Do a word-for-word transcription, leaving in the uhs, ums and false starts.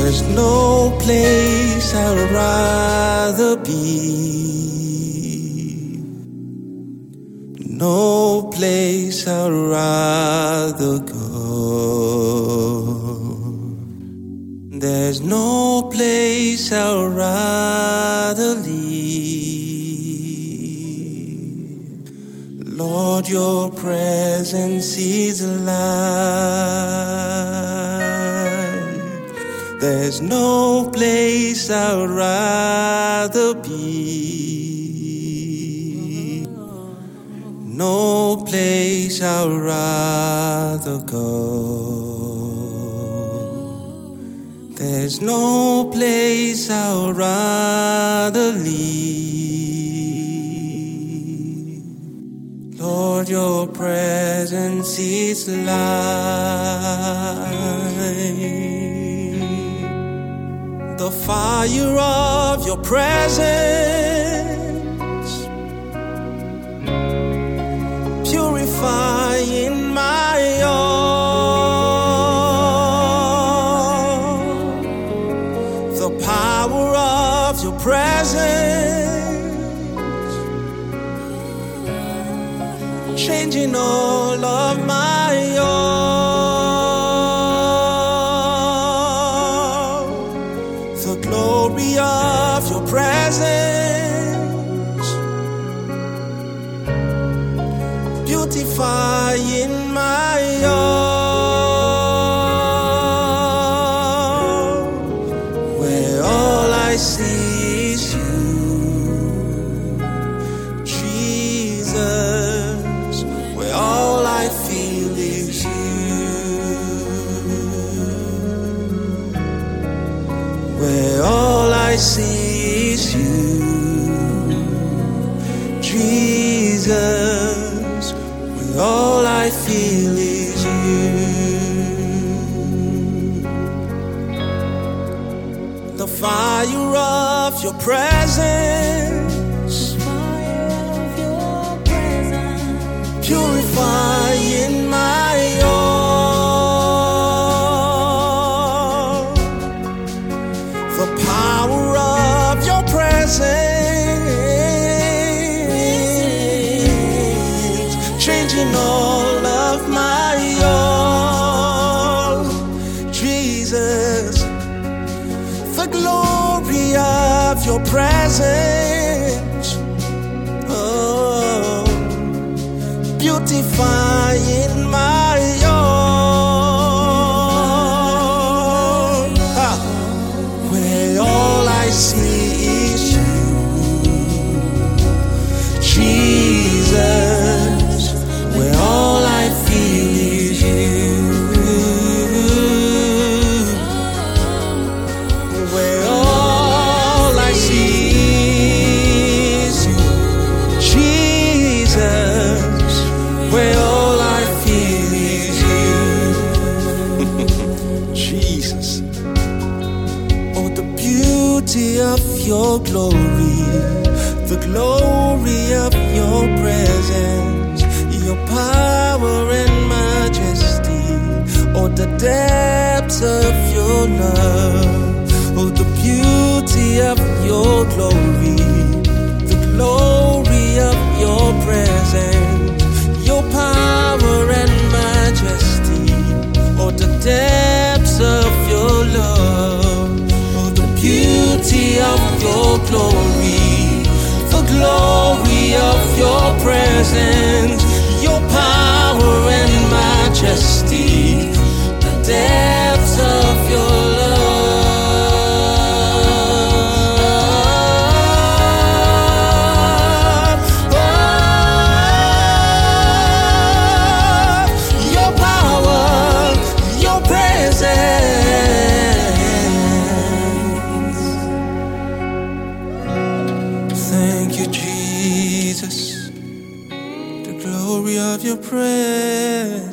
There's no place I'd rather be. No place I'd rather go. There's no place I'd rather leave. Lord, your presence is alive. There's no place I'd rather be. No place I'd rather go. There's no place I'd rather leave. Lord, your presence is light. The fire of your presence purifying my all. The power of your presence changing all of my all. The glory of your presence beautifying my all. Where all I see is you, Jesus. Where all I feel is you. Where all I see is you, Jesus. All I feel is you. The fire of your presence, purifying my all. The power of your presence changing all of my all. Jesus, the glory of your presence, oh, beautifying my all. Ah, where all I see is you, Jesus. Where all I feel is you. Where all I see is you, Jesus. Where all I feel is you. Jesus. Oh, the beauty of your glory, the glory of your presence, your power and majesty, oh, the depths of your love, oh, the beauty of your glory, the glory of your presence, your power and majesty, oh, the depths of your love, oh, the beauty of your glory, the glory of your presence, your power and majesty, the depths of your love, oh, your power, your presence. Thank you, Jesus. The glory of your presence.